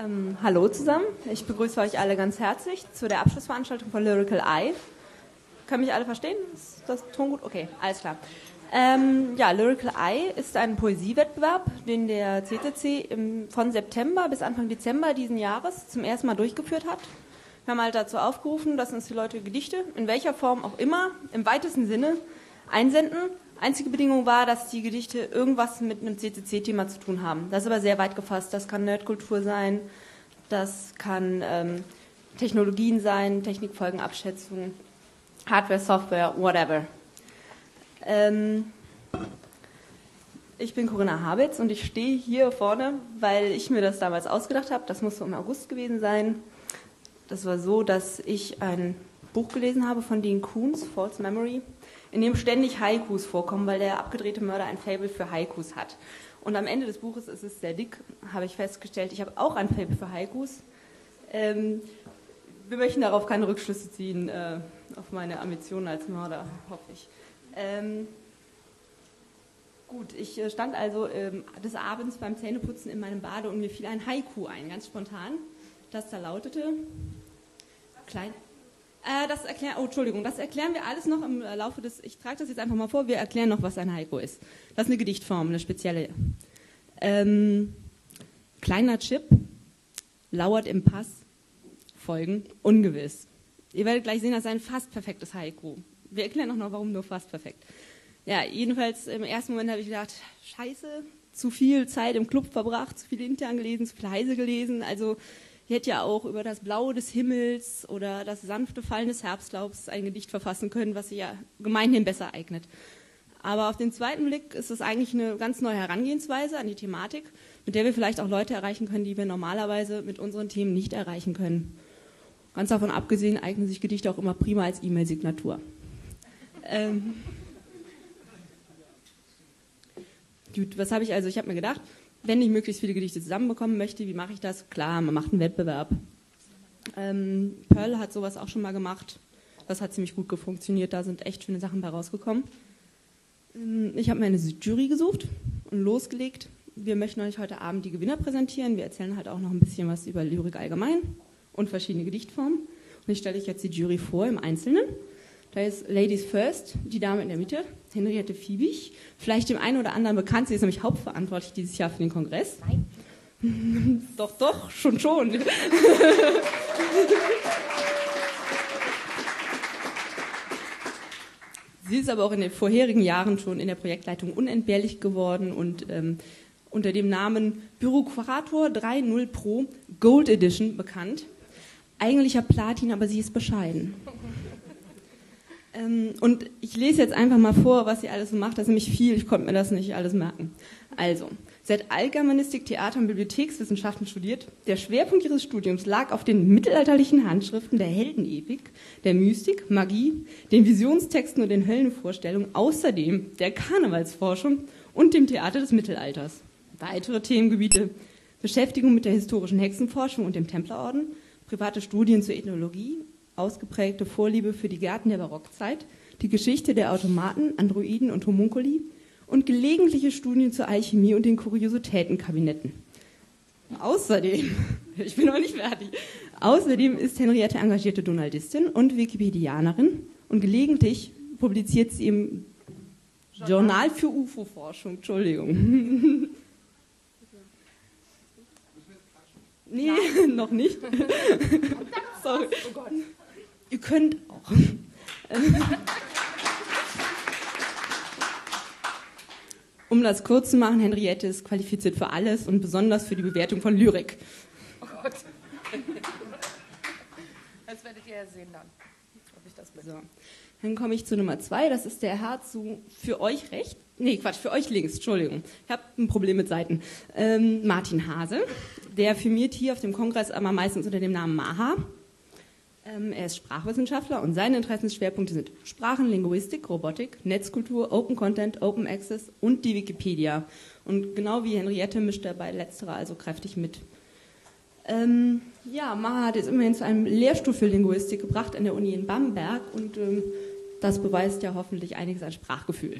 Hallo zusammen, ich begrüße euch alle ganz herzlich zu der Abschlussveranstaltung von Lyrical Eye. Können mich alle verstehen? Ist das Ton gut? Okay, alles klar. Lyrical Eye ist ein Poesiewettbewerb, den der CCC von September bis Anfang Dezember diesen Jahres zum ersten Mal durchgeführt hat. Wir haben halt dazu aufgerufen, dass uns die Leute Gedichte, in welcher Form auch immer, im weitesten Sinne einsenden. Einzige Bedingung war, dass die Gedichte irgendwas mit einem CCC-Thema zu tun haben. Das ist aber sehr weit gefasst. Das kann Nerdkultur sein, das kann Technologien sein, Technikfolgenabschätzung, Hardware, Software, whatever. Ich bin Corinna Habitz und ich stehe hier vorne, weil ich mir das damals ausgedacht habe. Das muss so im August gewesen sein. Das war so, dass ich ein Buch gelesen habe von Dean Koontz, False Memory, in dem ständig Haikus vorkommen, weil der abgedrehte Mörder ein Faible für Haikus hat. Und am Ende des Buches ist es sehr dick, habe ich festgestellt. Ich habe auch ein Faible für Haikus. Wir möchten darauf keine Rückschlüsse ziehen, auf meine Ambitionen als Mörder, hoffe ich. Ich stand also des Abends beim Zähneputzen in meinem Bade und mir fiel ein Haiku ein, ganz spontan, das da lautete, das erklären wir alles noch im Laufe des, ich trage das jetzt einfach mal vor, wir erklären noch, was ein Haiku ist. Das ist eine Gedichtform, eine spezielle. Kleiner Chip lauert im Pass, Folgen ungewiss. Ihr werdet gleich sehen, das ist ein fast perfektes Haiku. Wir erklären auch noch, warum nur fast perfekt. Ja, jedenfalls im ersten Moment habe ich gedacht, scheiße, zu viel Zeit im Club verbracht, zu viel intern gelesen, zu viel Heise gelesen. Also ich hätte ja auch über das Blaue des Himmels oder das sanfte Fallen des Herbstlaubs ein Gedicht verfassen können, was sich ja gemeinhin besser eignet. Aber auf den zweiten Blick ist es eigentlich eine ganz neue Herangehensweise an die Thematik, mit der wir vielleicht auch Leute erreichen können, die wir normalerweise mit unseren Themen nicht erreichen können. Ganz davon abgesehen eignen sich Gedichte auch immer prima als E-Mail-Signatur. Gut, was habe ich also? Ich habe mir gedacht, wenn ich möglichst viele Gedichte zusammenbekommen möchte, wie mache ich das? Klar, man macht einen Wettbewerb. Pearl hat sowas auch schon mal gemacht. Das hat ziemlich gut funktioniert, da sind echt schöne Sachen bei rausgekommen. Ich habe mir eine Jury gesucht und losgelegt. Wir möchten euch heute Abend die Gewinner präsentieren. Wir erzählen halt auch noch ein bisschen was über Lyrik allgemein und verschiedene Gedichtformen. Und ich stelle euch jetzt die Jury vor im Einzelnen. Da ist Ladies First, die Dame in der Mitte, Henriette Fiebig. Vielleicht dem einen oder anderen bekannt, sie ist nämlich hauptverantwortlich dieses Jahr für den Kongress. Nein. Doch, schon. Sie ist aber auch in den vorherigen Jahren schon in der Projektleitung unentbehrlich geworden und unter dem Namen Bürokrator 3.0 Pro Gold Edition bekannt. Eigentlicher Platin, aber sie ist bescheiden. Und ich lese jetzt einfach mal vor, was sie alles so macht. Das ist nämlich viel, ich konnte mir das nicht alles merken. Also, sie hat Altgermanistik, Theater- und Bibliothekswissenschaften studiert. Der Schwerpunkt ihres Studiums lag auf den mittelalterlichen Handschriften der Heldenepik, der Mystik, Magie, den Visionstexten und den Höllenvorstellungen, außerdem der Karnevalsforschung und dem Theater des Mittelalters. Weitere Themengebiete: Beschäftigung mit der historischen Hexenforschung und dem Templerorden, private Studien zur Ethnologie, ausgeprägte Vorliebe für die Gärten der Barockzeit, die Geschichte der Automaten, Androiden und Homunkuli und gelegentliche Studien zur Alchemie und den Kuriositätenkabinetten. Außerdem, ich bin noch nicht fertig, außerdem ist Henriette engagierte Donaldistin und Wikipedianerin und gelegentlich publiziert sie im Journal für UFO-Forschung. Entschuldigung. Nee, noch nicht. Sorry. Oh Gott. Ihr könnt auch. Um das kurz zu machen, Henriette ist qualifiziert für alles und besonders für die Bewertung von Lyrik. Oh Gott. Das werdet ihr ja sehen dann, ob ich das bin. So. Dann komme ich zu Nummer 2, das ist der Herr zu für euch rechts. Nee, Quatsch, für euch links, Entschuldigung. Ich habe ein Problem mit Seiten. Martin Hase, der firmiert hier auf dem Kongress aber meistens unter dem Namen Maha. Er ist Sprachwissenschaftler und seine Interessensschwerpunkte sind Sprachen, Linguistik, Robotik, Netzkultur, Open Content, Open Access und die Wikipedia. Und genau wie Henriette mischt er bei letzterer also kräftig mit. Maha hat es immerhin zu einem Lehrstuhl für Linguistik gebracht an der Uni in Bamberg und das beweist ja hoffentlich einiges an Sprachgefühl.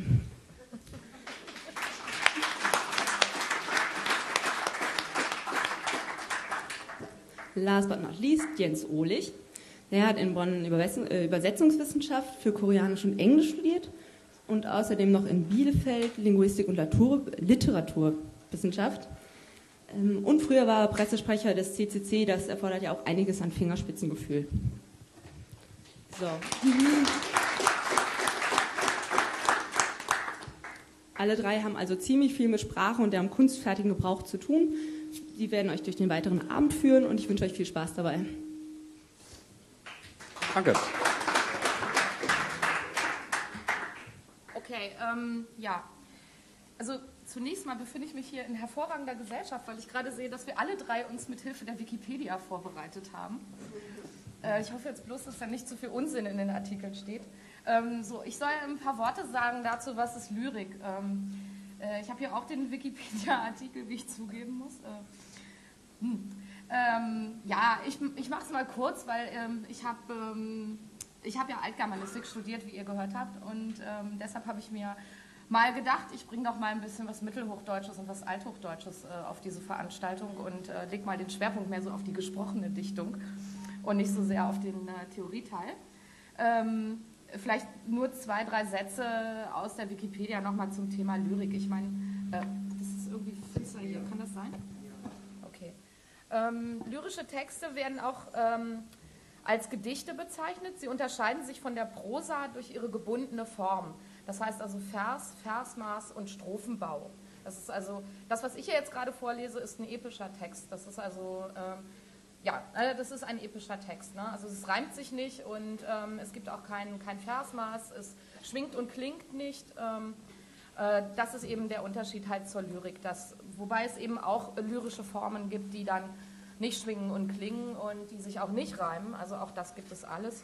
Last but not least Jens Ohlich. Der hat in Bonn Übersetzungswissenschaft für Koreanisch und Englisch studiert und außerdem noch in Bielefeld Linguistik und Literaturwissenschaft. Und früher war er Pressesprecher des CCC, das erfordert ja auch einiges an Fingerspitzengefühl. So. Alle drei haben also ziemlich viel mit Sprache und deren kunstfertigen Gebrauch zu tun. Sie werden euch durch den weiteren Abend führen und ich wünsche euch viel Spaß dabei. Danke. Okay, ja. Also zunächst mal befinde ich mich hier in hervorragender Gesellschaft, weil ich gerade sehe, dass wir alle drei uns mit Hilfe der Wikipedia vorbereitet haben. Ich hoffe jetzt bloß, dass da nicht zu viel Unsinn in den Artikeln steht. Ich soll ein paar Worte sagen dazu, was ist Lyrik. Ich habe hier auch den Wikipedia-Artikel, wie ich zugeben muss. Ja, ich mache es mal kurz, weil ich habe ja Altgermanistik studiert, wie ihr gehört habt, und deshalb habe ich mir mal gedacht, ich bringe doch mal ein bisschen was Mittelhochdeutsches und was Althochdeutsches auf diese Veranstaltung und lege mal den Schwerpunkt mehr so auf die gesprochene Dichtung und nicht so sehr auf den Theorieteil. Vielleicht nur 2, 3 Sätze aus der Wikipedia nochmal zum Thema Lyrik. Ich meine, das ist irgendwie finster hier, kann das sein? Okay. Lyrische Texte werden auch als Gedichte bezeichnet. Sie unterscheiden sich von der Prosa durch ihre gebundene Form. Das heißt also Vers, Versmaß und Strophenbau. Das ist also, das, was ich hier jetzt gerade vorlese, ist ein epischer Text. Das ist also, das ist ein epischer Text. Ne? Also es reimt sich nicht und es gibt auch kein Versmaß, es schwingt und klingt nicht. Das ist eben der Unterschied halt zur Lyrik. Wobei es eben auch lyrische Formen gibt, die dann nicht schwingen und klingen und die sich auch nicht reimen. Also auch das gibt es alles.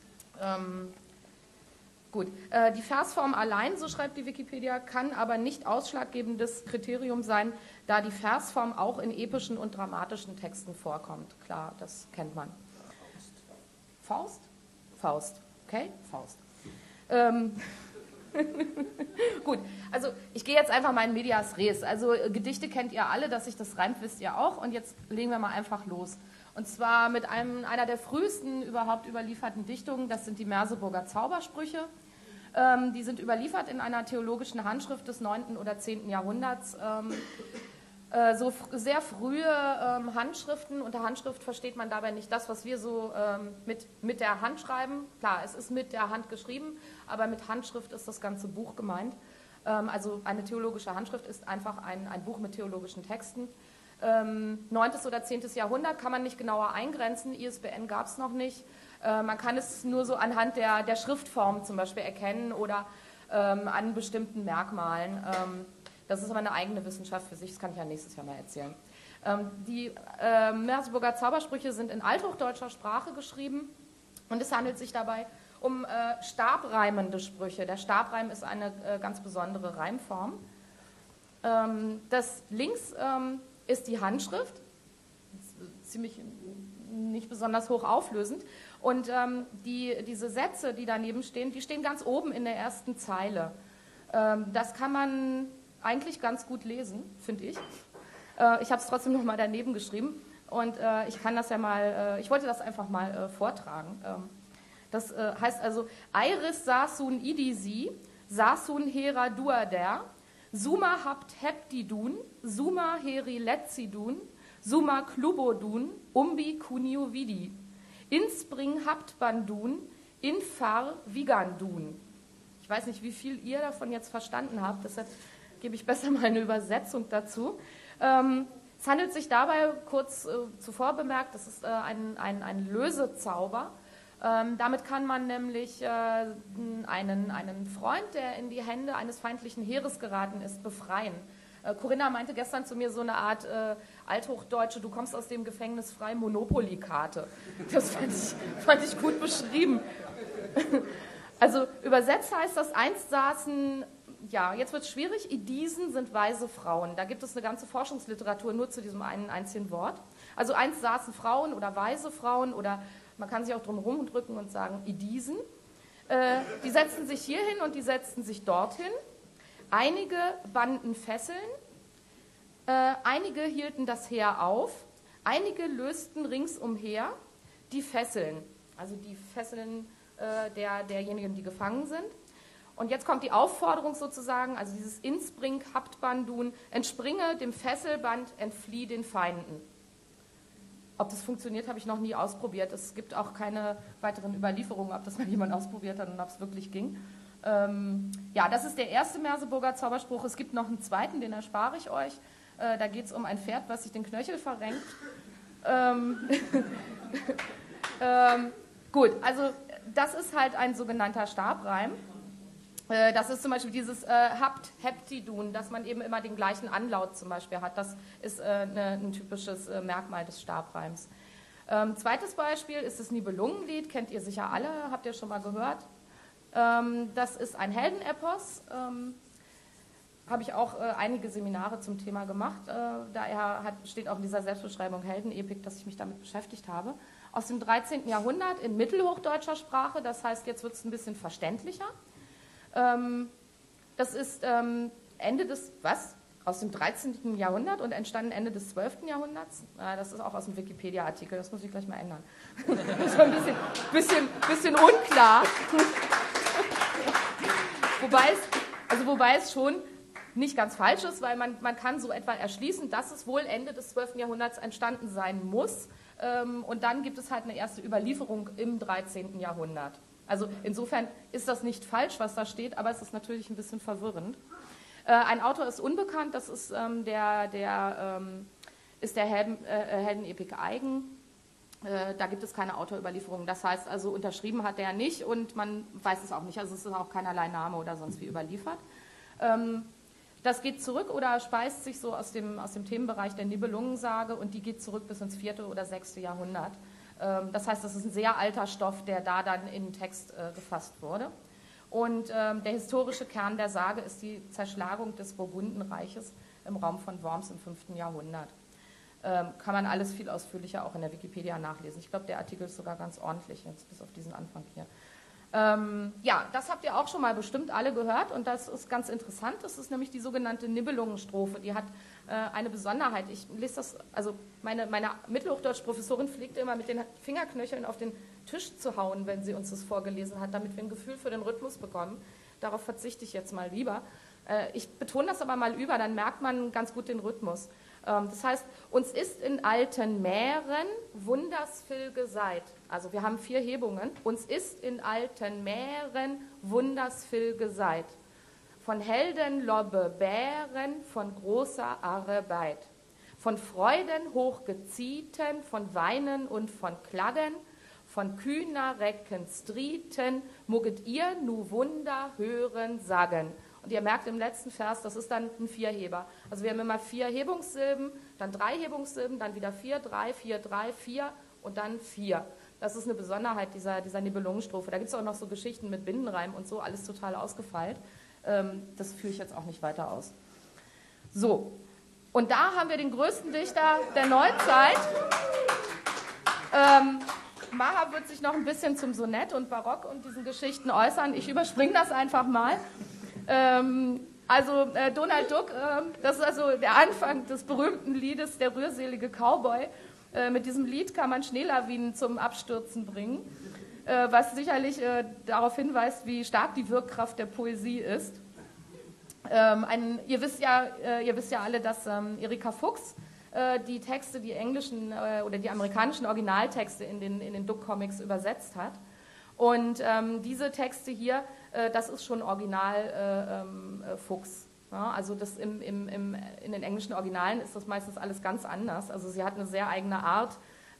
Gut, die Versform allein, so schreibt die Wikipedia, kann aber nicht ausschlaggebendes Kriterium sein, da die Versform auch in epischen und dramatischen Texten vorkommt. Klar, das kennt man. Faust? Faust. Okay, Faust. Gut, also ich gehe jetzt einfach mal in medias res. Also Gedichte kennt ihr alle, dass sich das reimt, wisst ihr auch. Und jetzt legen wir mal einfach los. Und zwar mit einer der frühesten überhaupt überlieferten Dichtungen, das sind die Merseburger Zaubersprüche. Die sind überliefert in einer theologischen Handschrift des 9. oder 10. Jahrhunderts. So sehr frühe Handschriften. Unter Handschrift versteht man dabei nicht das, was wir so mit der Hand schreiben. Klar, es ist mit der Hand geschrieben, aber mit Handschrift ist das ganze Buch gemeint. Also eine theologische Handschrift ist einfach ein Buch mit theologischen Texten. 9. oder 10. Jahrhundert kann man nicht genauer eingrenzen, ISBN gab es noch nicht. Man kann es nur so anhand der Schriftform zum Beispiel erkennen oder an bestimmten Merkmalen. Das ist aber eine eigene Wissenschaft für sich, das kann ich ja nächstes Jahr mal erzählen. Die Merseburger Zaubersprüche sind in althochdeutscher Sprache geschrieben und es handelt sich dabei um stabreimende Sprüche. Der Stabreim ist eine ganz besondere Reimform. Das links ist die Handschrift, ziemlich nicht besonders hoch auflösend. Und diese Sätze, die daneben stehen, die stehen ganz oben in der ersten Zeile. Das kann man eigentlich ganz gut lesen, finde ich. Ich habe es trotzdem noch mal daneben geschrieben und ich kann das ja mal, ich wollte das einfach mal vortragen. Das heißt also, Eiris sasun idisi, sasun hera duader, suma habt heptidun, suma heri letzidun, suma klubodun, umbi cunio vidi, inspring habt bandun, infar vigandun. Ich weiß nicht, wie viel ihr davon jetzt verstanden habt, deshalb gebe ich besser mal eine Übersetzung dazu. Es handelt sich dabei, kurz zuvor bemerkt, das ist ein Lösezauber. Damit kann man nämlich einen Freund, der in die Hände eines feindlichen Heeres geraten ist, befreien. Corinna meinte gestern zu mir so eine Art althochdeutsche, du kommst aus dem Gefängnis frei, Monopoly-Karte. Das fand ich gut beschrieben. Also übersetzt heißt das, einst saßen, ja, jetzt wird es schwierig, Idisen sind weise Frauen. Da gibt es eine ganze Forschungsliteratur nur zu diesem einen einzigen Wort. Also einst saßen Frauen oder weise Frauen oder man kann sich auch drum rumdrücken und sagen Idisen. Die setzten sich hierhin und die setzten sich dorthin. Einige banden Fesseln, einige hielten das Heer auf, lösten ringsumher die Fesseln, also die Fesseln derjenigen, die gefangen sind. Und jetzt kommt die Aufforderung sozusagen, also dieses Inspring habt bandun, entspringe dem Fesselband, entflieh den Feinden. Ob das funktioniert, habe ich noch nie ausprobiert. Es gibt auch keine weiteren Überlieferungen, ob das mal jemand ausprobiert hat und ob es wirklich ging. Ja, das ist der erste Merseburger Zauberspruch. Es gibt noch einen zweiten, den erspare ich euch. Da geht es um ein Pferd, was sich den Knöchel verrenkt. Gut, also das ist halt ein sogenannter Stabreim. Das ist zum Beispiel dieses habt, heptidun, dass man eben immer den gleichen Anlaut zum Beispiel hat. Das ist ein typisches Merkmal des Stabreims. Zweites Beispiel ist das Nibelungenlied, kennt ihr sicher alle, habt ihr schon mal gehört. Das ist ein Heldenepos. Habe ich auch einige Seminare zum Thema gemacht. Daher steht auch in dieser Selbstbeschreibung Heldenepik, dass ich mich damit beschäftigt habe. Aus dem 13. Jahrhundert in mittelhochdeutscher Sprache, das heißt, jetzt wird es ein bisschen verständlicher. Das ist aus dem 13. Jahrhundert und entstanden Ende des 12. Jahrhunderts. Das ist auch aus dem Wikipedia-Artikel, das muss ich gleich mal ändern. Das ist ein bisschen unklar. Wobei es schon nicht ganz falsch ist, weil man kann so etwa erschließen, dass es wohl Ende des 12. Jahrhunderts entstanden sein muss. Und dann gibt es halt eine erste Überlieferung im 13. Jahrhundert. Also insofern ist das nicht falsch, was da steht, aber es ist natürlich ein bisschen verwirrend. Ein Autor ist unbekannt, das ist der Heldenepik Eigen. Da gibt es keine Autorüberlieferung. Das heißt also, unterschrieben hat der nicht und man weiß es auch nicht. Also es ist auch keinerlei Name oder sonst wie überliefert. Das geht zurück oder speist sich so aus dem Themenbereich der Nibelungensage und die geht zurück bis ins 4. oder 6. Jahrhundert. Das heißt, das ist ein sehr alter Stoff, der da dann in den Text gefasst wurde. Und der historische Kern der Sage ist die Zerschlagung des Burgundenreiches im Raum von Worms im 5. Jahrhundert. Kann man alles viel ausführlicher auch in der Wikipedia nachlesen. Ich glaube, der Artikel ist sogar ganz ordentlich, jetzt bis auf diesen Anfang hier. Ja, das habt ihr auch schon mal bestimmt alle gehört und das ist ganz interessant. Das ist nämlich die sogenannte Nibelungenstrophe. Die hat eine Besonderheit. Ich lese das, also meine Mittelhochdeutsch-Professorin pflegte immer mit den Fingerknöcheln auf den Tisch zu hauen, wenn sie uns das vorgelesen hat, damit wir ein Gefühl für den Rhythmus bekommen. Darauf verzichte ich jetzt mal lieber. Ich betone das aber mal über, dann merkt man ganz gut den Rhythmus. Das heißt, uns ist in alten Mähren wundersvill geseit. Also wir haben 4 Hebungen. Uns ist in alten Mähren wundersvill geseit. Von Helden lobbe Bären, von großer Arbeit. Von Freuden hochgezieten, von Weinen und von Klagen, von kühner Recken strieten, muget ihr nu Wunder hören sagen. Und ihr merkt im letzten Vers, das ist dann ein Vierheber. Also wir haben immer 4 Hebungssilben, dann 3 Hebungssilben, dann wieder 4, 3, 4, 3, 4 und dann 4. Das ist eine Besonderheit dieser Nibelungenstrophe. Da gibt es auch noch so Geschichten mit Bindenreim und so, alles total ausgefeilt. Das führe ich jetzt auch nicht weiter aus. So, und da haben wir den größten Dichter der Neuzeit. Maha wird sich noch ein bisschen zum Sonett und Barock und diesen Geschichten äußern. Ich überspringe das einfach mal. Donald Duck, das ist also der Anfang des berühmten Liedes Der rührselige Cowboy. Mit diesem Lied kann man Schneelawinen zum Abstürzen bringen, was sicherlich darauf hinweist, wie stark die Wirkkraft der Poesie ist. Ihr wisst ja alle, dass Erika Fuchs die Texte, die englischen oder die amerikanischen Originaltexte in den Duck-Comics übersetzt hat. Und diese Texte hier, das ist schon Original Fuchs. Ja, also das in den englischen Originalen ist das meistens alles ganz anders. Also sie hat eine sehr eigene Art,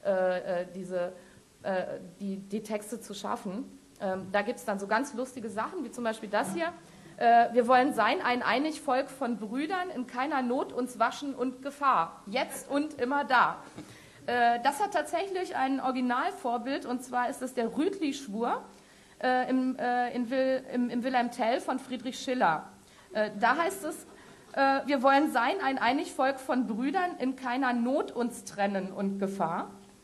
die Texte zu schaffen. Da gibt es dann so ganz lustige Sachen, wie zum Beispiel das hier. Wir wollen sein ein einig Volk von Brüdern, in keiner Not uns waschen und Gefahr. Jetzt und immer da. Das hat tatsächlich ein Originalvorbild, und zwar ist es der Rütli-Schwur im Wilhelm Tell von Friedrich Schiller. Da heißt es, wir wollen sein ein einig Volk von Brüdern, in keiner Not uns trennen und Gefahr.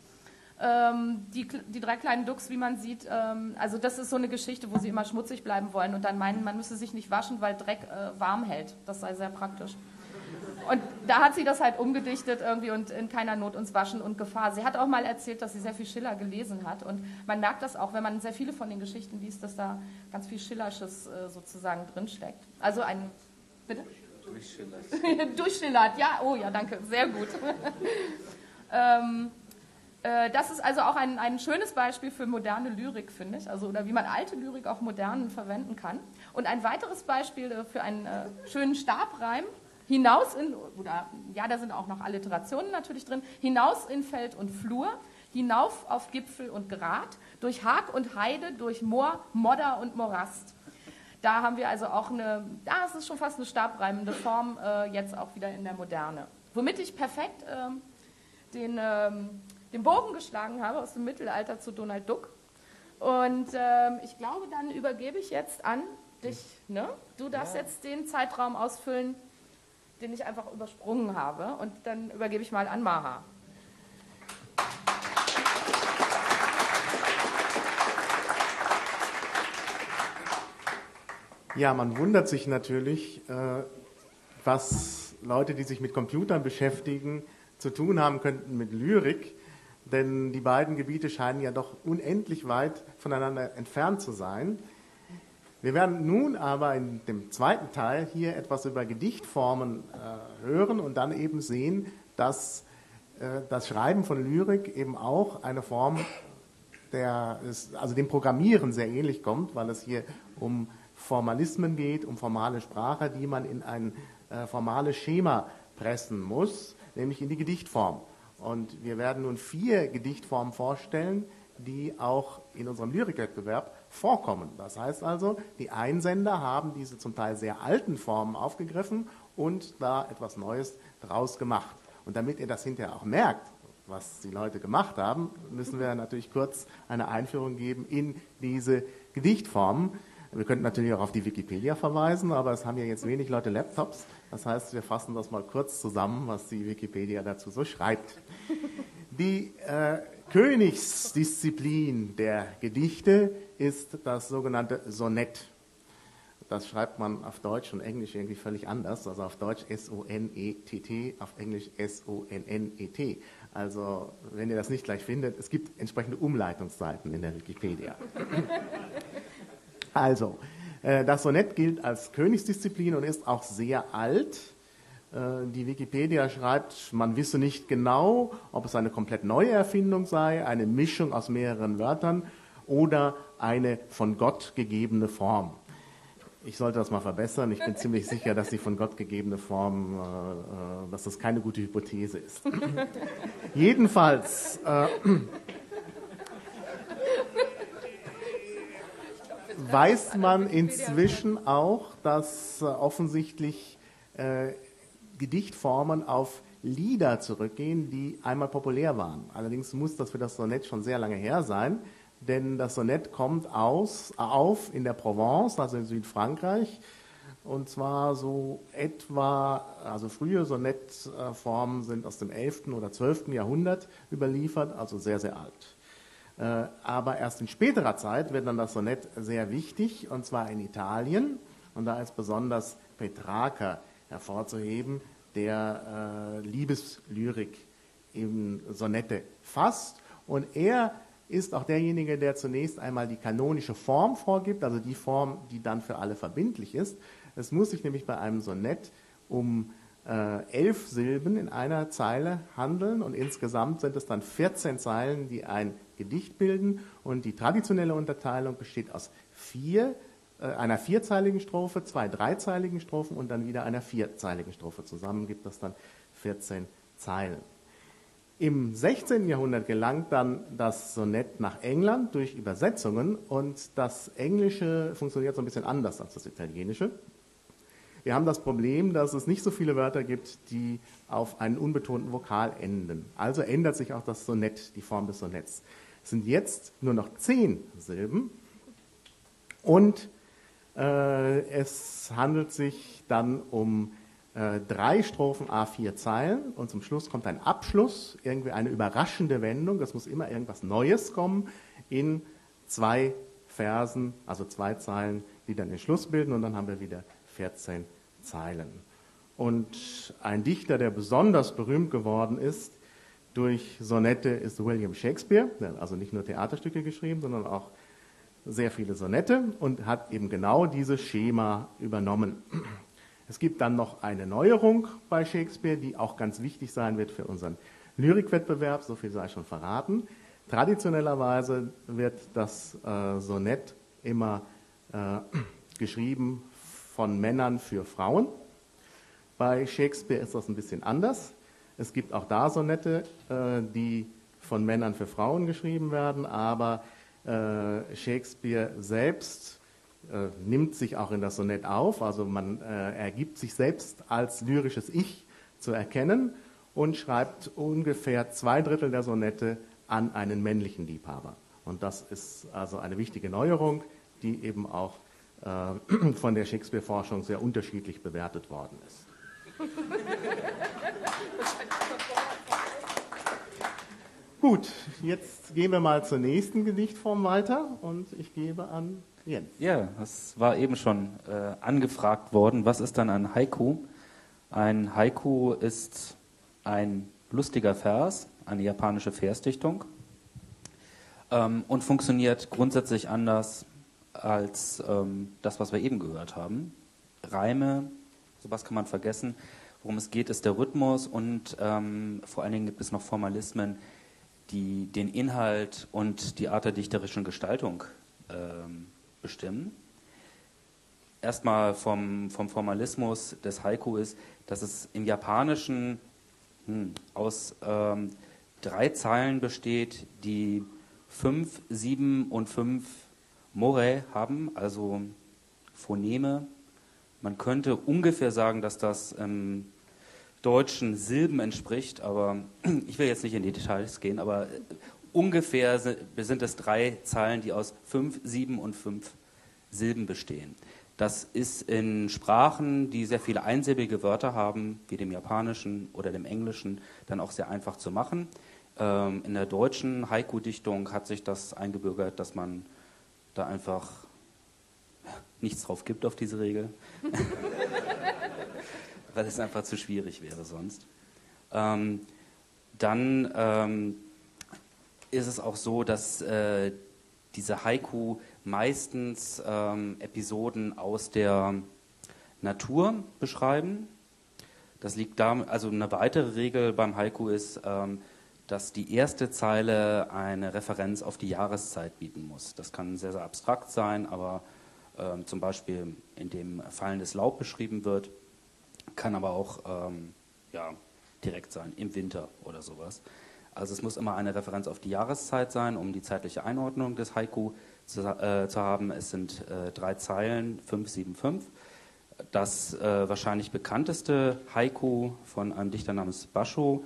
Die 3 kleinen Ducks, wie man sieht, also das ist so eine Geschichte, wo sie immer schmutzig bleiben wollen und dann meinen, man müsse sich nicht waschen, weil Dreck warm hält. Das sei sehr praktisch. Und da hat sie das halt umgedichtet irgendwie und in keiner Not uns waschen und Gefahr. Sie hat auch mal erzählt, dass sie sehr viel Schiller gelesen hat. Und man merkt das auch, wenn man sehr viele von den Geschichten liest, dass da ganz viel Schillersches sozusagen drinsteckt. Also ein... Bitte? Durchschillert. Durchschillert, ja. Oh ja, danke. Sehr gut. Das ist also auch ein schönes Beispiel für moderne Lyrik, finde ich. Also, oder wie man alte Lyrik auch modern verwenden kann. Und ein weiteres Beispiel für einen schönen Stabreim. Hinaus in, oder ja, da sind auch noch Alliterationen natürlich drin, hinaus in Feld und Flur, hinauf auf Gipfel und Grat, durch Hag und Heide, durch Moor, Modder und Morast. Da haben wir also auch das ist schon fast eine stabreimende Form, jetzt auch wieder in der Moderne. Womit ich perfekt den Bogen geschlagen habe aus dem Mittelalter zu Donald Duck. Und ich glaube, dann übergebe ich jetzt an dich. Ne? Du darfst jetzt den Zeitraum ausfüllen, den ich einfach übersprungen habe. Und dann übergebe ich mal an Maha. Ja, man wundert sich natürlich, was Leute, die sich mit Computern beschäftigen, zu tun haben könnten mit Lyrik. Denn die beiden Gebiete scheinen ja doch unendlich weit voneinander entfernt zu sein. Wir werden nun aber in dem zweiten Teil hier etwas über Gedichtformen hören und dann eben sehen, dass das Schreiben von Lyrik eben auch eine Form also dem Programmieren sehr ähnlich kommt, weil es hier um Formalismen geht, um formale Sprache, die man in ein formales Schema pressen muss, nämlich in die Gedichtform. Und wir werden nun 4 Gedichtformen vorstellen, die auch in unserem Lyrikwettbewerb vorkommen. Das heißt also, die Einsender haben diese zum Teil sehr alten Formen aufgegriffen und da etwas Neues draus gemacht. Und damit ihr das hinterher auch merkt, was die Leute gemacht haben, müssen wir natürlich kurz eine Einführung geben in diese Gedichtformen. Wir könnten natürlich auch auf die Wikipedia verweisen, aber es haben ja jetzt wenig Leute Laptops. Das heißt, wir fassen das mal kurz zusammen, was die Wikipedia dazu so schreibt. Die Königsdisziplin der Gedichte ist das sogenannte Sonett. Das schreibt man auf Deutsch und Englisch irgendwie völlig anders. Also auf Deutsch S-O-N-E-T-T, auf Englisch S-O-N-N-E-T. Also wenn ihr das nicht gleich findet, es gibt entsprechende Umleitungsseiten in der Wikipedia. Also, das Sonett gilt als Königsdisziplin und ist auch sehr alt. Die Wikipedia schreibt, man wisse nicht genau, ob es eine komplett neue Erfindung sei, eine Mischung aus mehreren Wörtern oder eine von Gott gegebene Form. Ich sollte das mal verbessern. Ich bin ziemlich sicher, dass die von Gott gegebene Form, dass das keine gute Hypothese ist. Jedenfalls weiß man inzwischen auch, dass offensichtlich Gedichtformen auf Lieder zurückgehen, die einmal populär waren. Allerdings muss das für das Sonett schon sehr lange her sein, denn das Sonett kommt auf in der Provence, also in Südfrankreich, und zwar so etwa, also frühe Sonettformen sind aus dem 11. oder 12. Jahrhundert überliefert, also sehr, sehr alt. Aber erst in späterer Zeit wird dann das Sonett sehr wichtig, und zwar in Italien. Und da ist besonders Petrarca hervorzuheben, der Liebeslyrik in Sonette fasst. Und er ist auch derjenige, der zunächst einmal die kanonische Form vorgibt, also die Form, die dann für alle verbindlich ist. Es muss sich nämlich bei einem Sonett um 11 Silben in einer Zeile handeln und insgesamt sind es dann 14 Zeilen, die ein Gedicht bilden, und die traditionelle Unterteilung besteht aus einer vierzeiligen Strophe, 2 dreizeiligen Strophen und dann wieder einer vierzeiligen Strophe. Zusammen gibt das dann 14 Zeilen. Im 16. Jahrhundert gelangt dann das Sonett nach England durch Übersetzungen, und das Englische funktioniert so ein bisschen anders als das Italienische. Wir haben das Problem, dass es nicht so viele Wörter gibt, die auf einen unbetonten Vokal enden. Also ändert sich auch das Sonett, die Form des Sonetts. Es sind jetzt nur noch 10 Silben und es handelt sich dann um 3 Strophen A4 Zeilen und zum Schluss kommt ein Abschluss, irgendwie eine überraschende Wendung. Es muss immer irgendwas Neues kommen in 2 Versen, also 2 Zeilen, die dann den Schluss bilden, und dann haben wir wieder 14 Zeilen. Und ein Dichter, der besonders berühmt geworden ist durch Sonette, ist William Shakespeare. Der hat also nicht nur Theaterstücke geschrieben, sondern auch sehr viele Sonette und hat eben genau dieses Schema übernommen. Es gibt dann noch eine Neuerung bei Shakespeare, die auch ganz wichtig sein wird für unseren Lyrikwettbewerb, so viel sei schon verraten. Traditionellerweise wird das Sonett immer geschrieben von Männern für Frauen. Bei Shakespeare ist das ein bisschen anders. Es gibt auch da Sonette, die von Männern für Frauen geschrieben werden, aber Shakespeare selbst nimmt sich auch in das Sonett auf, also er gibt sich selbst als lyrisches Ich zu erkennen und schreibt ungefähr 2/3 der Sonette an einen männlichen Liebhaber. Und das ist also eine wichtige Neuerung, die eben auch von der Shakespeare-Forschung sehr unterschiedlich bewertet worden ist. Gut, jetzt gehen wir mal zur nächsten Gedichtform weiter und ich gebe an Jens. Ja, das war eben schon angefragt worden. Was ist dann ein Haiku? Ein Haiku ist ein lustiger Vers, eine japanische Versdichtung und funktioniert grundsätzlich anders als das, was wir eben gehört haben. Reime, sowas kann man vergessen. Worum es geht, ist der Rhythmus und vor allen Dingen gibt es noch Formalismen, die den Inhalt und die Art der dichterischen Gestaltung bestimmen. Erstmal vom Formalismus des Haiku ist, dass es im Japanischen aus 3 Zeilen besteht, die 5, 7 und 5 Morai haben, also Phoneme. Man könnte ungefähr sagen, dass das deutschen Silben entspricht, aber ich will jetzt nicht in die Details gehen, aber ungefähr sind es 3 Zeilen, die aus 5, 7 und 5 Silben bestehen. Das ist in Sprachen, die sehr viele einsilbige Wörter haben, wie dem Japanischen oder dem Englischen, dann auch sehr einfach zu machen. In der deutschen Haiku-Dichtung hat sich das eingebürgert, dass man da einfach nichts drauf gibt auf diese Regel. Weil es einfach zu schwierig wäre sonst. Dann ist es auch so, dass diese Haiku meistens Episoden aus der Natur beschreiben. Das liegt da, also eine weitere Regel beim Haiku ist, dass die erste Zeile eine Referenz auf die Jahreszeit bieten muss. Das kann sehr, sehr abstrakt sein, aber zum Beispiel in dem fallendes Laub beschrieben wird, kann aber auch direkt sein, im Winter oder sowas. Also es muss immer eine Referenz auf die Jahreszeit sein, um die zeitliche Einordnung des Haiku zu haben. Es sind 3 Zeilen, 5, 7, 5. Das wahrscheinlich bekannteste Haiku von einem Dichter namens Basho,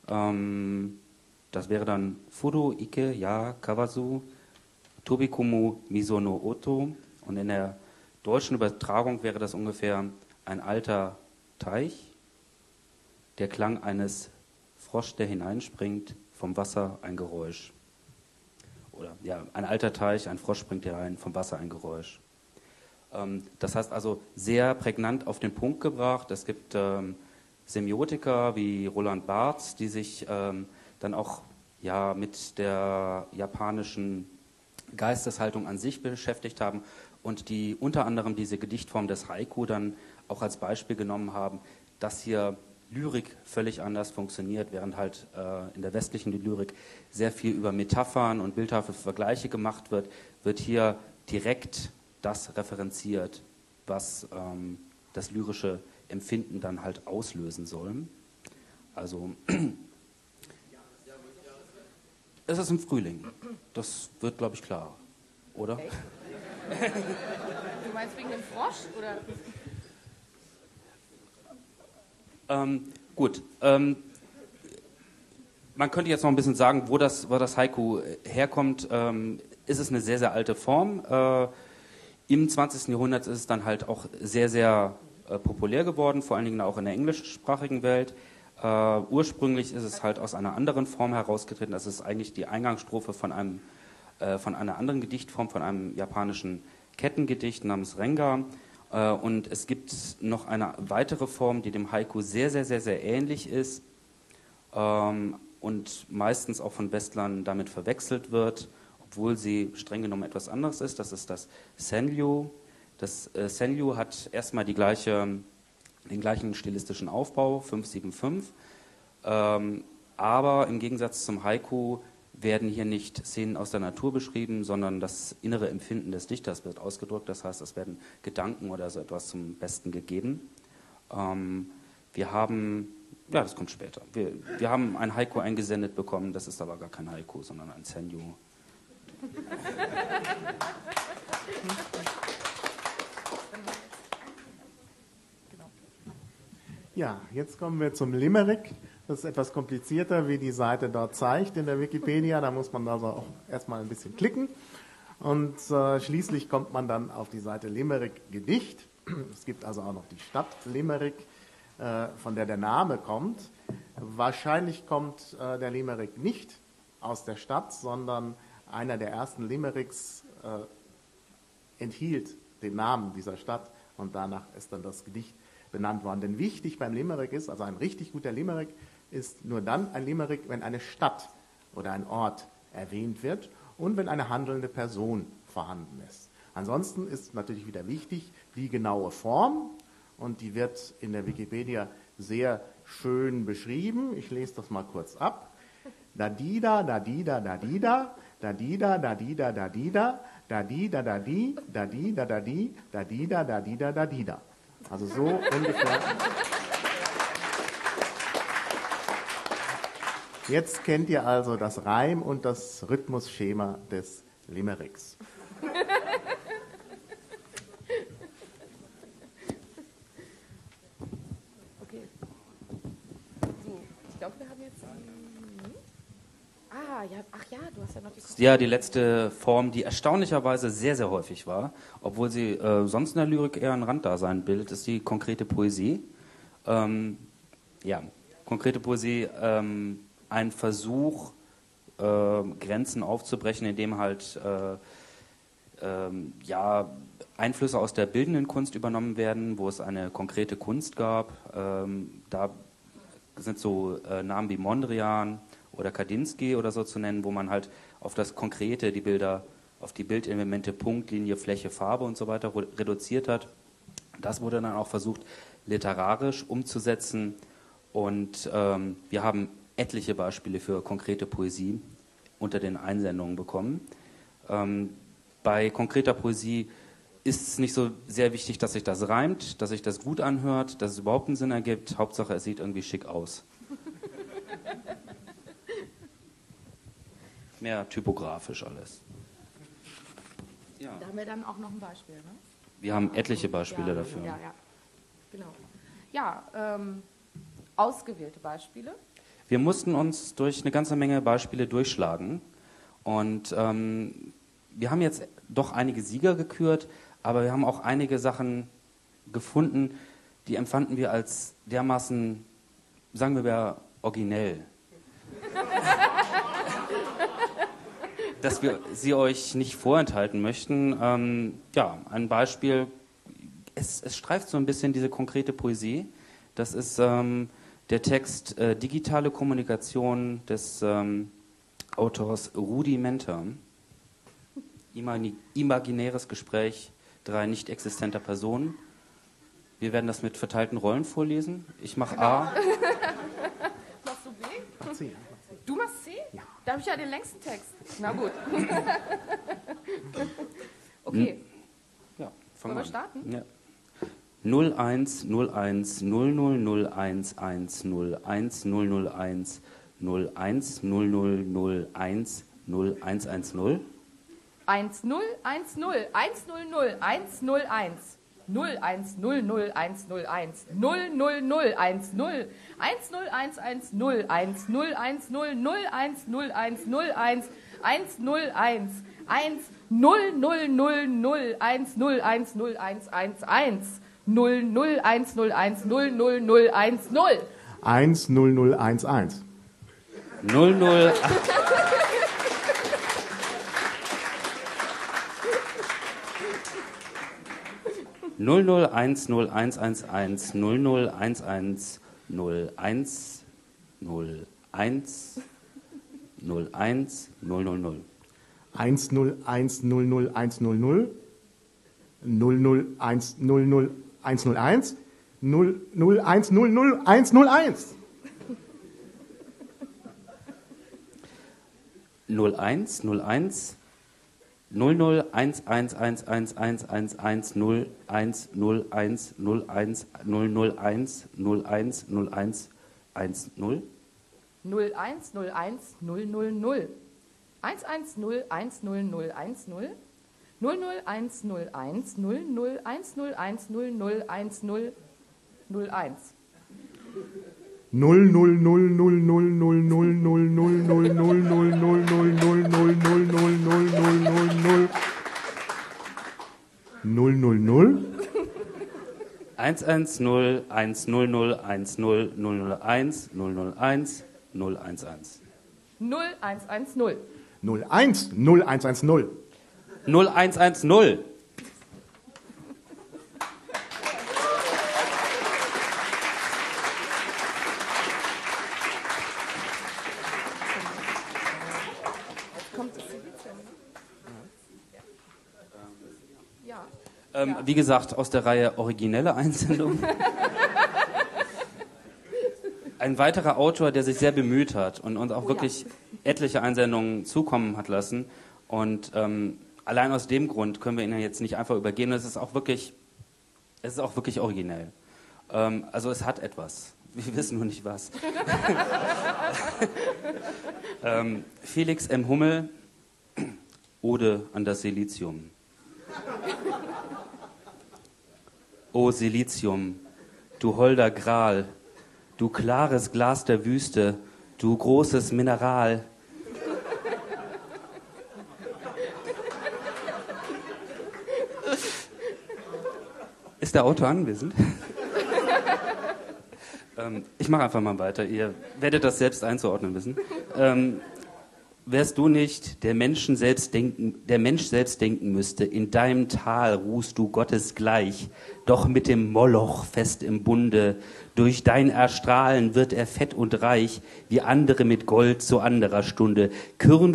das wäre dann Furu Ike Ya Kawazu Tobikumu Miso no Oto. Und in der deutschen Übertragung wäre das ungefähr ein alter Teich, der Klang eines Frosch, der hineinspringt, vom Wasser ein Geräusch. Oder ja, ein alter Teich, ein Frosch springt herein, vom Wasser ein Geräusch. Das heißt also sehr prägnant auf den Punkt gebracht. Es gibt Semiotiker wie Roland Barthes, die sich dann auch mit der japanischen Geisteshaltung an sich beschäftigt haben und die unter anderem diese Gedichtform des Haiku dann auch als Beispiel genommen haben, dass hier Lyrik völlig anders funktioniert, während halt in der westlichen Lyrik sehr viel über Metaphern und bildhafte Vergleiche gemacht wird, wird hier direkt das referenziert, was das lyrische Empfinden dann halt auslösen soll. Also es ist im Frühling. Das wird, glaube ich, klar, oder? Echt? Du meinst wegen dem Frosch, oder? Gut. Man könnte jetzt noch ein bisschen sagen, wo das Haiku herkommt. Ist es eine sehr, sehr alte Form. Im 20. Jahrhundert ist es dann halt auch sehr, sehr populär geworden, vor allen Dingen auch in der englischsprachigen Welt. Ursprünglich ist es halt aus einer anderen Form herausgetreten. Das ist eigentlich die Eingangsstrophe von einer anderen Gedichtform, von einem japanischen Kettengedicht namens Renga. Und es gibt noch eine weitere Form, die dem Haiku sehr, sehr, sehr, sehr ähnlich ist und meistens auch von Westlern damit verwechselt wird, obwohl sie streng genommen etwas anderes ist. Das ist das Senryu. Das Senryu hat erstmal den gleichen stilistischen Aufbau, 5-7-5. Aber im Gegensatz zum Haiku werden hier nicht Szenen aus der Natur beschrieben, sondern das innere Empfinden des Dichters wird ausgedrückt. Das heißt, es werden Gedanken oder so etwas zum Besten gegeben. Wir haben, ja, das kommt später. Wir haben ein Haiku eingesendet bekommen, das ist aber gar kein Haiku, sondern ein Senryu. Ja, jetzt kommen wir zum Limerick. Das ist etwas komplizierter, wie die Seite dort zeigt in der Wikipedia. Da muss man also auch erstmal ein bisschen klicken. Und schließlich kommt man dann auf die Seite Limerick Gedicht. Es gibt also auch noch die Stadt Limerick, von der der Name kommt. Wahrscheinlich kommt der Limerick nicht aus der Stadt, sondern einer der ersten Limericks enthielt den Namen dieser Stadt und danach ist dann das Gedicht benannt worden. Denn wichtig beim Limerick ist, also ein richtig guter Limerick ist nur dann ein Limerick, wenn eine Stadt oder ein Ort erwähnt wird und wenn eine handelnde Person vorhanden ist. Ansonsten ist natürlich wieder wichtig die genaue Form und die wird in der Wikipedia sehr schön beschrieben. Ich lese das mal kurz ab. Da-di-da, da-di-da, da-di-da, da-di-da, da-di-da, da-di-da, da-di-da, da-di, da-di-da, da-di, da-di-da, da-di-da, da-di-da. Also so ungefähr. Jetzt kennt ihr also das Reim- und das Rhythmusschema des Limericks. Okay. So, ich glaube, wir haben jetzt... ja, ach ja, du hast ja noch die... Ja, die letzte Form, die erstaunlicherweise sehr, sehr häufig war, obwohl sie sonst in der Lyrik eher ein Randdasein bildet, ist die konkrete Poesie. Konkrete Poesie, ein Versuch, Grenzen aufzubrechen, indem halt Einflüsse aus der bildenden Kunst übernommen werden, wo es eine konkrete Kunst gab. Da sind so Namen wie Mondrian oder Kandinsky oder so zu nennen, wo man halt auf das Konkrete, die Bilder, auf die Bildelemente, Punkt, Linie, Fläche, Farbe und so weiter reduziert hat. Das wurde dann auch versucht, literarisch umzusetzen und wir haben etliche Beispiele für konkrete Poesie unter den Einsendungen bekommen. Bei konkreter Poesie ist es nicht so sehr wichtig, dass sich das reimt, dass sich das gut anhört, dass es überhaupt einen Sinn ergibt. Hauptsache, es sieht irgendwie schick aus. Mehr typografisch alles. Ja. Da haben wir dann auch noch ein Beispiel, ne? Wir haben etliche Beispiele dafür. Ja, genau. Ja, ausgewählte Beispiele. Wir mussten uns durch eine ganze Menge Beispiele durchschlagen und wir haben jetzt doch einige Sieger gekürt, aber wir haben auch einige Sachen gefunden, die empfanden wir als dermaßen, sagen wir, originell. Dass wir sie euch nicht vorenthalten möchten. Ein Beispiel, es streift so ein bisschen diese konkrete Poesie. Das ist der Text Digitale Kommunikation des Autors Rudi Menter. Imaginäres Gespräch 3 nicht existenter Personen. Wir werden das mit verteilten Rollen vorlesen. Ich mache A. Machst du B? Mach C. Du machst C? Ja. Da habe ich ja den längsten Text. Na gut. Okay. Ja, Wollen wir starten? Ja. 01 01 00 01 1 01 001 01 00 01 0110 1010 100 101 0100 101 000 10 10110 10110 0101 0101 101 1 0000 1010111 00101 10011. 00. 001 0111 0011 01 01 01 000. 10100 100 001 101 001 00101. 01 01 0011111111 01 01 01 001 001 01 01 10 01 01 000 110 100010 001 01 001 01 0010 01 0110. Wie gesagt, aus der Reihe originelle Einsendung. Ein weiterer Autor, der sich sehr bemüht hat und uns auch wirklich etliche Einsendungen zukommen hat lassen. Und allein aus dem Grund können wir ihn jetzt nicht einfach übergehen. Es ist auch wirklich originell. Also es hat etwas. Wir wissen nur nicht was. Felix M. Hummel, Ode an das Silizium. O Silizium, du holder Gral, du klares Glas der Wüste, du großes Mineral. Ist der Autor anwesend? Ich mache einfach mal weiter, ihr werdet das selbst einzuordnen wissen. Wärst du nicht, der Mensch selbst denken müsste, in deinem Tal ruhst du Gottes gleich, doch mit dem Moloch fest im Bunde, durch dein Erstrahlen wird er fett und reich, wie andere mit Gold zu anderer Stunde. Kühn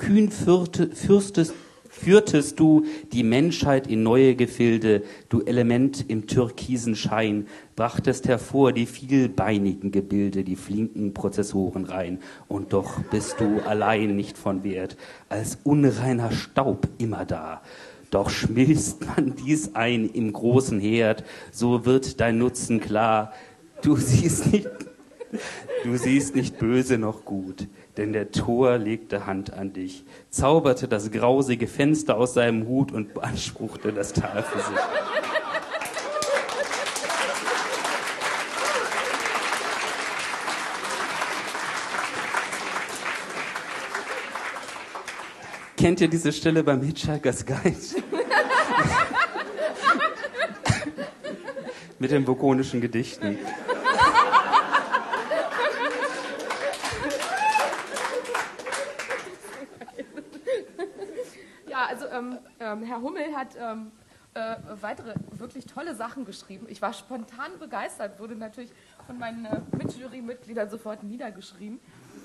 führtest du die Menschheit in neue Gefilde, du Element im türkisen Schein, brachtest hervor die vielbeinigen Gebilde, die flinken Prozessoren rein. Und doch bist du allein nicht von Wert, als unreiner Staub immer da. Doch schmilzt man dies ein im großen Herd, so wird dein Nutzen klar. Du siehst nicht böse noch gut, denn der Tor legte Hand an dich, zauberte das grausige Fenster aus seinem Hut und beanspruchte das Tal für sich. Kennt ihr diese Stelle beim Hitchhiker's Guide? Mit den vogonischen Gedichten. Ja, also Herr Hummel hat weitere wirklich tolle Sachen geschrieben. Ich war spontan begeistert, wurde natürlich von meinen Mitjurymitgliedern sofort niedergeschrieben.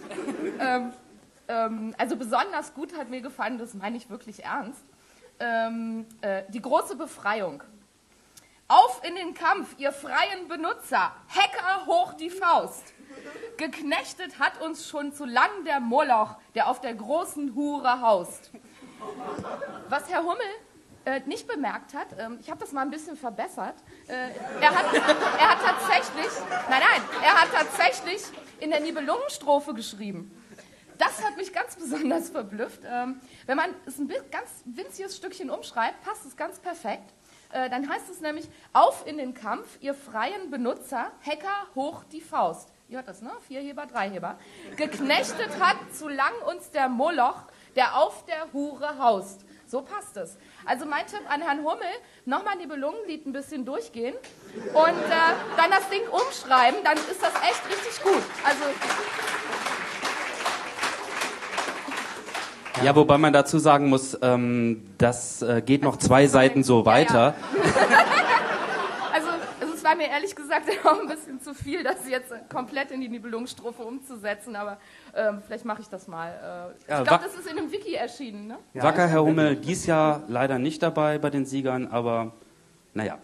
Also besonders gut hat mir gefallen, das meine ich wirklich ernst, die große Befreiung. Auf in den Kampf, ihr freien Benutzer, Hacker hoch die Faust. Geknechtet hat uns schon zu lang der Moloch, der auf der großen Hure haust. Was Herr Hummel nicht bemerkt hat, ich habe das mal ein bisschen verbessert, er hat tatsächlich in der Nibelungenstrophe geschrieben. Das hat mich ganz besonders verblüfft. Wenn man es ein ganz winziges Stückchen umschreibt, passt es ganz perfekt. Dann heißt es nämlich, auf in den Kampf, ihr freien Benutzer, Hacker hoch die Faust. Ihr hört das, ne? 4-Heber, 3-Heber. Geknechtet hat zu lang uns der Moloch, der auf der Hure haust. So passt es. Also mein Tipp an Herrn Hummel, nochmal Nibelungenlied ein bisschen durchgehen und dann das Ding umschreiben, dann ist das echt richtig gut. Also... Ja, wobei man dazu sagen muss, das geht noch 2 Seiten so weiter. Ja, ja. war mir ehrlich gesagt auch ein bisschen zu viel, das jetzt komplett in die Nibelungenstrophe umzusetzen, aber vielleicht mache ich das mal. Ich glaube, das ist in einem Wiki erschienen, ne? Ja, Wacker, Herr Hummel, dies Jahr leider nicht dabei bei den Siegern, aber naja.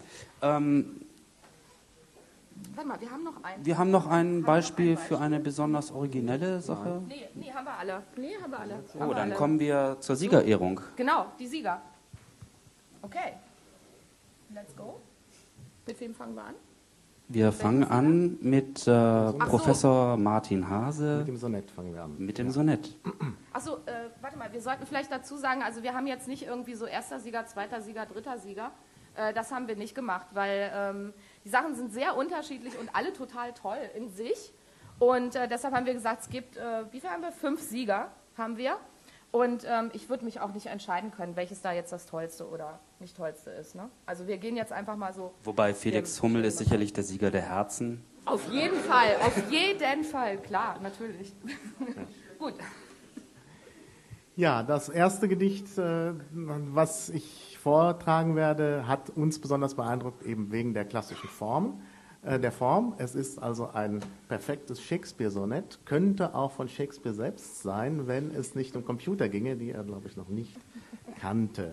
Warte mal, wir haben noch einen. Wir haben noch ein Beispiel für eine besonders originelle Sache. Nee, haben wir alle. Oh, dann kommen wir zur Siegerehrung. Genau, die Sieger. Okay. Let's go. Mit wem fangen wir an? Wir fangen an mit Professor Martin Hase. Mit dem Sonett fangen wir an. Mit dem Sonett. Achso, warte mal, wir sollten vielleicht dazu sagen, also wir haben jetzt nicht irgendwie so erster Sieger, zweiter Sieger, dritter Sieger. Das haben wir nicht gemacht, weil die Sachen sind sehr unterschiedlich und alle total toll in sich. Und deshalb haben wir gesagt, es gibt, wie viel haben wir? 5 Sieger haben wir. Und ich würde mich auch nicht entscheiden können, welches da jetzt das Tollste oder nicht Tollste ist. Ne? Also wir gehen jetzt einfach mal so... Wobei Felix Hummel ist sicherlich der Sieger der Herzen. Auf jeden Fall, klar, natürlich. Gut. Ja, das erste Gedicht, was ich vortragen werde, hat uns besonders beeindruckt, eben wegen der klassischen Form. Es ist also ein perfektes Shakespeare-Sonett, könnte auch von Shakespeare selbst sein, wenn es nicht um Computer ginge, die er, glaube ich, noch nicht kannte.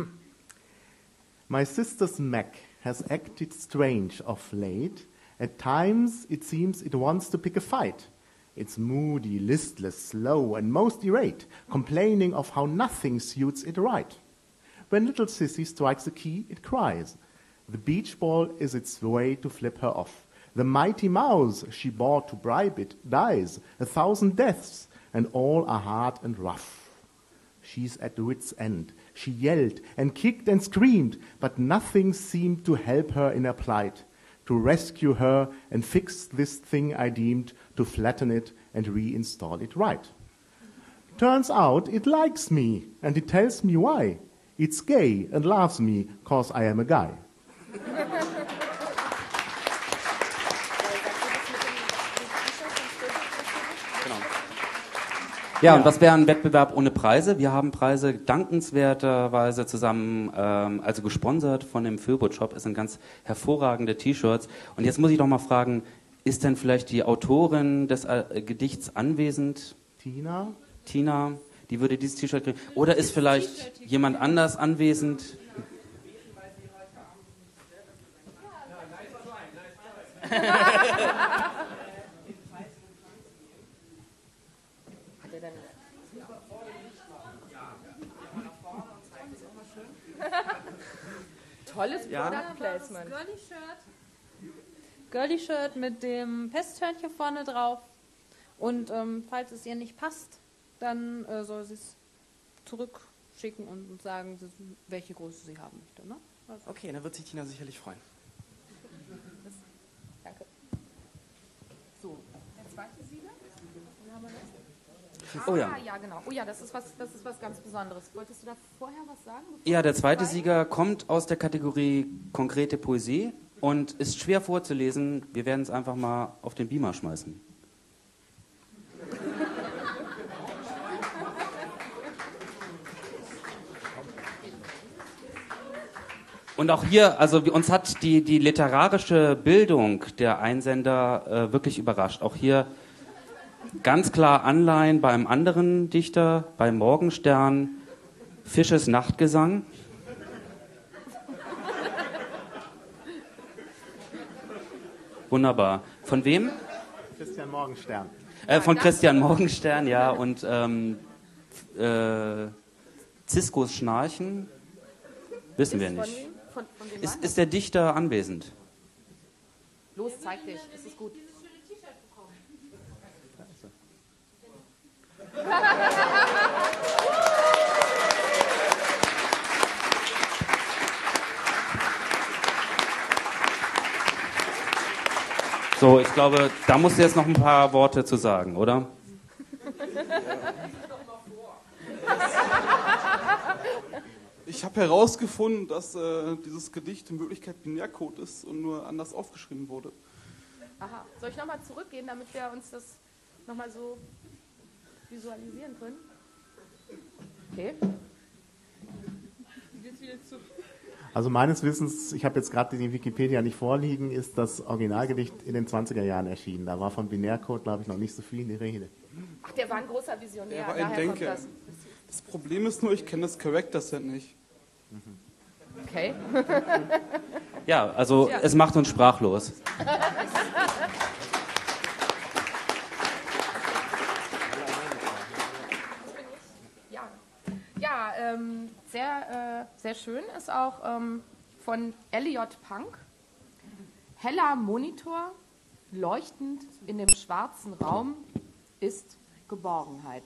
My sister's Mac has acted strange of late. At times it seems it wants to pick a fight. It's moody, listless, slow, and most irate, complaining of how nothing suits it right. When little Sissy strikes a key, it cries. The beach ball is its way to flip her off. The mighty mouse she bought to bribe it dies 1,000 deaths, and all are hard and rough. She's at wit's end. She yelled and kicked and screamed, but nothing seemed to help her in her plight. To rescue her and fix this thing I deemed, to flatten it and reinstall it right. Turns out it likes me, and it tells me why. It's gay and loves me, 'cause I am a guy. Ja, und was wäre ein Wettbewerb ohne Preise? Wir haben Preise dankenswerterweise zusammen, also gesponsert von dem Föbot Shop. Es sind ganz hervorragende T-Shirts. Und jetzt muss ich doch mal fragen, ist denn vielleicht die Autorin des Gedichts anwesend? Tina, die würde dieses T-Shirt kriegen. Oder ist vielleicht jemand anders anwesend? Tolles Product Placement. Girly-Shirt mit dem Pesthörnchen vorne drauf. Und falls es ihr nicht passt, dann soll sie es zurückschicken und sagen, welche Größe sie haben möchte. Ne? Also. Okay, dann wird sich Tina sicherlich freuen. Danke. So, der zweite Sieger? Oh ja. Ja, genau. Oh ja, das ist was ganz Besonderes. Wolltest du da vorher was sagen? Ja, der zweite Sieger kommt aus der Kategorie konkrete Poesie und ist schwer vorzulesen. Wir werden es einfach mal auf den Beamer schmeißen. Und auch hier, also uns hat die literarische Bildung der Einsender wirklich überrascht. Auch hier ganz klar Anleihen bei einem anderen Dichter, bei Morgenstern, Fisches Nachtgesang. Wunderbar. Von wem? Christian Morgenstern. Von Christian Morgenstern, ja. Und Ziskos Schnarchen, wissen wir nicht. Von wem war Ist der Dichter anwesend? Los, zeig dich. Es ist gut. So, ich glaube, da musst du jetzt noch ein paar Worte zu sagen, oder? Ich habe herausgefunden, dass dieses Gedicht in Wirklichkeit Binärcode ist und nur anders aufgeschrieben wurde. Aha. Soll ich nochmal zurückgehen, damit wir uns das nochmal so visualisieren können? Okay. Also meines Wissens, ich habe jetzt gerade die Wikipedia nicht vorliegen, ist das Originalgedicht in den 20er Jahren erschienen. Da war von Binärcode, glaube ich, noch nicht so viel die Rede. Ach, der war ein großer Visionär, Er war ein daher kommt Denker. das. Das Problem ist nur, ich kenne das Character Set nicht. Okay. Ja, also es macht uns sprachlos. Sehr schön ist auch von Elliot Punk. Heller Monitor, leuchtend in dem schwarzen Raum, ist Geborgenheit.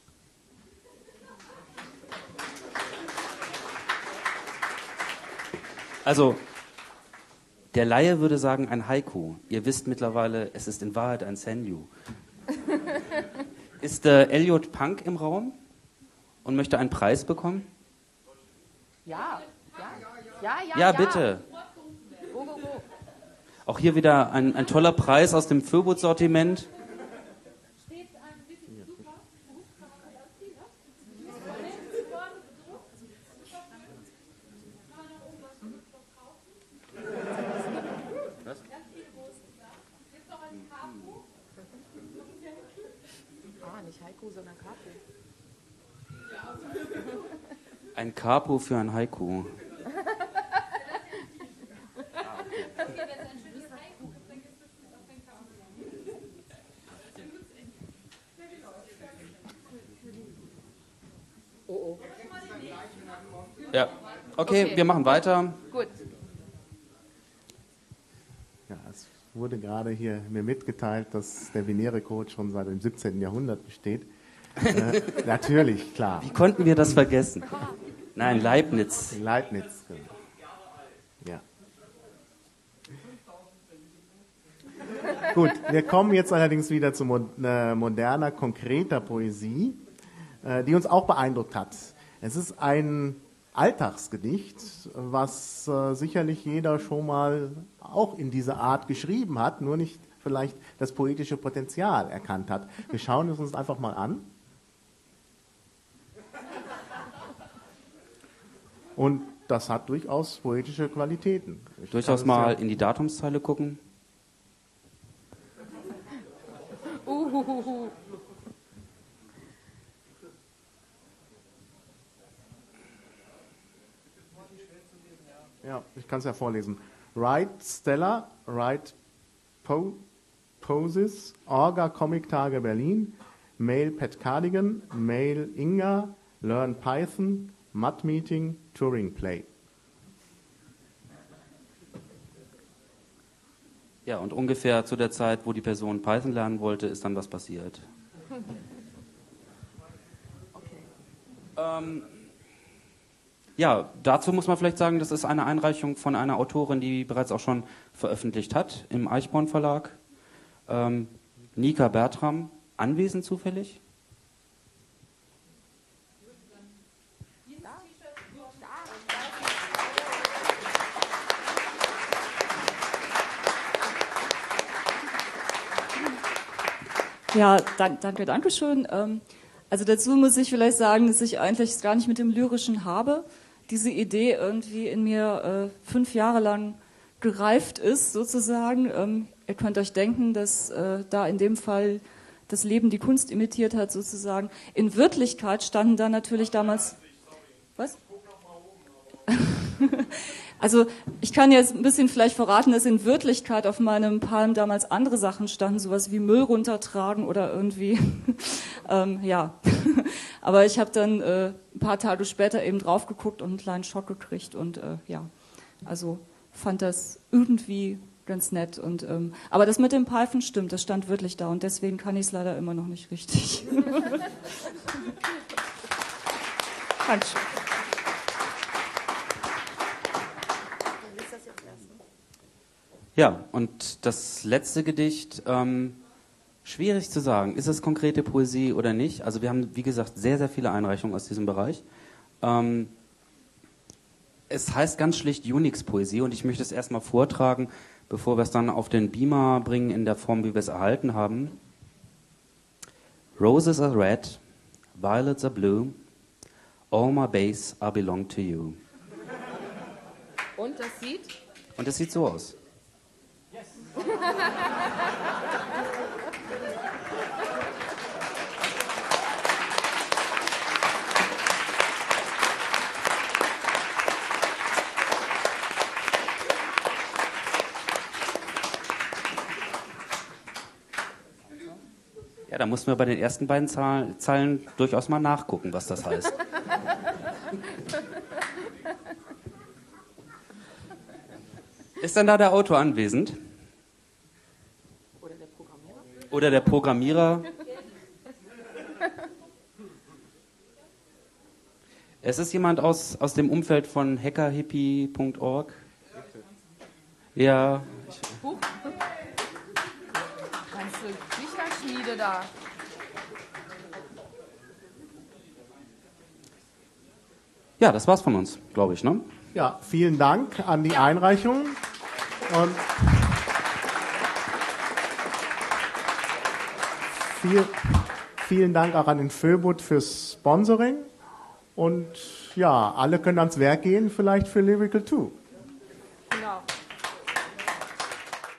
Also, der Laie würde sagen, ein Haiku. Ihr wisst mittlerweile, es ist in Wahrheit ein Senju. Ist Elliot Punk im Raum und möchte einen Preis bekommen? Ja. Ja, bitte. Go. Auch hier wieder ein toller Preis aus dem Föbut-Sortiment. Nicht Haiku, sondern Kapu. Ein Capo für ein Haiku. Ja, okay, wir machen weiter. Gut. Ja, es wurde gerade hier mir mitgeteilt, dass der binäre Code schon seit dem 17. Jahrhundert besteht. Natürlich, klar. Wie konnten wir das vergessen? Nein, Leibniz. Leibniz. Ja. Gut, wir kommen jetzt allerdings wieder zu moderner, konkreter Poesie, die uns auch beeindruckt hat. Es ist ein Alltagsgedicht, was sicherlich jeder schon mal auch in dieser Art geschrieben hat, nur nicht vielleicht das poetische Potenzial erkannt hat. Wir schauen es uns einfach mal an. Und das hat durchaus poetische Qualitäten. Durchaus mal in die Datumszeile gucken. Ja, ich kann es ja vorlesen. Write Stella, Write Poses, Orga Comic Tage Berlin, Mail Pet Cardigan, Mail Inga, Learn Python, Mud Meeting, Turing Play. Ja, und ungefähr zu der Zeit, wo die Person Python lernen wollte, ist dann was passiert. Ja, dazu muss man vielleicht sagen, das ist eine Einreichung von einer Autorin, die bereits auch schon veröffentlicht hat im Eichborn Verlag. Nika Bertram, anwesend zufällig? Ja, danke schön. Also dazu muss ich vielleicht sagen, dass ich eigentlich gar nicht mit dem Lyrischen habe. Diese Idee irgendwie in mir 5 Jahre lang gereift ist, sozusagen. Ihr könnt euch denken, dass da in dem Fall das Leben die Kunst imitiert hat, sozusagen. In Wirklichkeit standen da natürlich damals... Was? Also ich kann jetzt ein bisschen vielleicht verraten, dass in Wirklichkeit auf meinem Palm damals andere Sachen standen, sowas wie Müll runtertragen oder irgendwie, ja. Aber ich habe dann ein paar Tage später eben drauf geguckt und einen kleinen Schock gekriegt und ja, also fand das irgendwie ganz nett. Und aber das mit dem Python stimmt, das stand wirklich da und deswegen kann ich es leider immer noch nicht richtig. Dankeschön. Ja, und das letzte Gedicht, schwierig zu sagen, ist es konkrete Poesie oder nicht? Also wir haben, wie gesagt, sehr, sehr viele Einreichungen aus diesem Bereich. Es heißt ganz schlicht Unix-Poesie und ich möchte es erstmal vortragen, bevor wir es dann auf den Beamer bringen in der Form, wie wir es erhalten haben. Roses are red, violets are blue, all my bays are belong to you. Und das sieht? Und es sieht so aus. Ja, da mussten wir bei den ersten beiden Zeilen durchaus mal nachgucken, was das heißt. Ist dann da der Autor anwesend? Oder der Programmierer? Es ist jemand aus dem Umfeld von hackerhippie.org. Ja. Ganze Bücherschmiede da. Ja, das war's von uns, glaube ich, ne? Ja, vielen Dank an die Einreichung. Und vielen Dank auch an den Föbut fürs Sponsoring. Und ja, alle können ans Werk gehen, vielleicht für Lyrical 2.